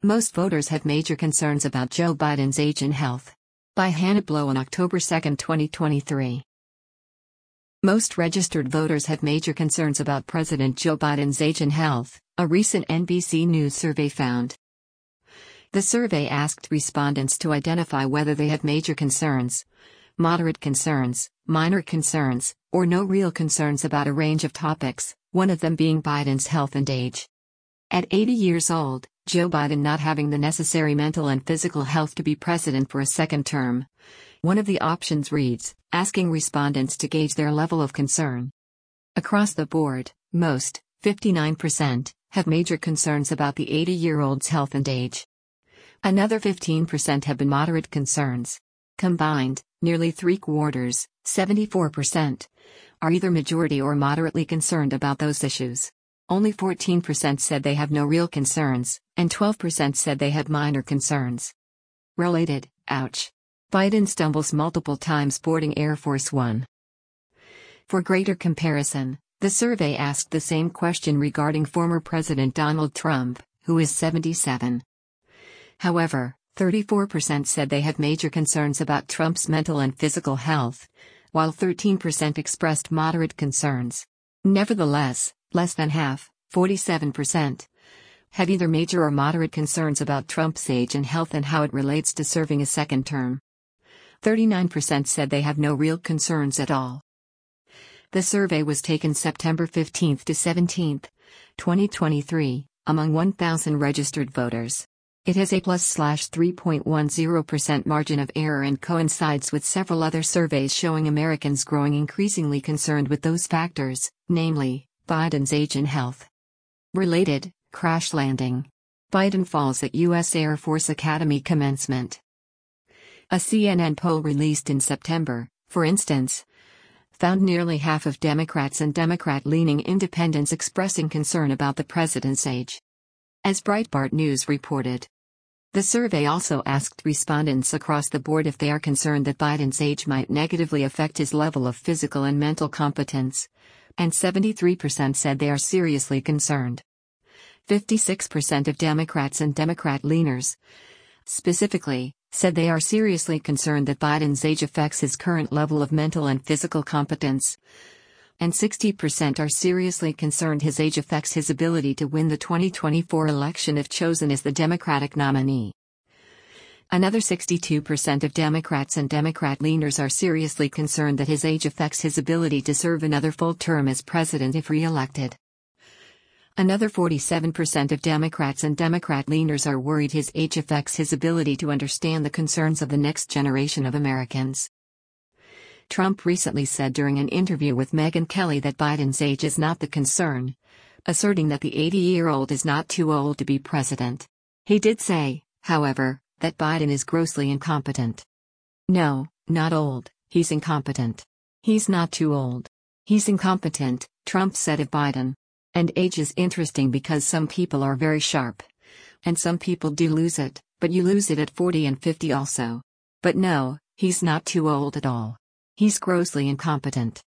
Most voters have major concerns about Joe Biden's age and health. By Hannah Blow on October 2, 2023. Most registered voters have major concerns about President Joe Biden's age and health, a recent NBC News survey found. The survey asked respondents to identify whether they have major concerns, moderate concerns, minor concerns, or no real concerns about a range of topics, one of them being Biden's health and age. At 80 years old, Joe Biden not having the necessary mental and physical health to be president for a second term. One of the options reads, asking respondents to gauge their level of concern. Across the board, most, 59%, have major concerns about the 80-year-old's health and age. Another 15% have been moderate concerns. Combined, nearly three-quarters, 74%, are either majority or moderately concerned about those issues. Only 14% said they have no real concerns, and 12% said they had minor concerns. Related, ouch. Biden stumbles multiple times boarding Air Force One. For greater comparison, the survey asked the same question regarding former President Donald Trump, who is 77. However, 34% said they have major concerns about Trump's mental and physical health, while 13% expressed moderate concerns. Nevertheless, less than half, 47%, have either major or moderate concerns about Trump's age and health and how it relates to serving a second term. 39% said they have no real concerns at all. The survey was taken September 15 to 17, 2023, among 1,000 registered voters. It has a +3.10% margin of error and coincides with several other surveys showing Americans growing increasingly concerned with those factors, namely, Biden's age and health. Related, crash landing. Biden falls at U.S. Air Force Academy commencement. A CNN poll released in September, for instance, found nearly half of Democrats and Democrat-leaning independents expressing concern about the president's age. As Breitbart News reported, the survey also asked respondents across the board if they are concerned that Biden's age might negatively affect his level of physical and mental competence, and 73% said they are seriously concerned. 56% of Democrats and Democrat-leaners, specifically, said they are seriously concerned that Biden's age affects his current level of mental and physical competence, and 60% are seriously concerned his age affects his ability to win the 2024 election if chosen as the Democratic nominee. Another 62% of Democrats and Democrat-leaners are seriously concerned that his age affects his ability to serve another full term as president if re-elected. Another 47% of Democrats and Democrat-leaners are worried his age affects his ability to understand the concerns of the next generation of Americans. Trump recently said during an interview with Megyn Kelly that Biden's age is not the concern, asserting that the 80-year-old is not too old to be president. He did say, however, that Biden is grossly incompetent. No, not old, he's incompetent. He's not too old. He's incompetent, Trump said of Biden. And age is interesting because some people are very sharp. And some people do lose it, but you lose it at 40 and 50 also. But no, he's not too old at all. He's grossly incompetent.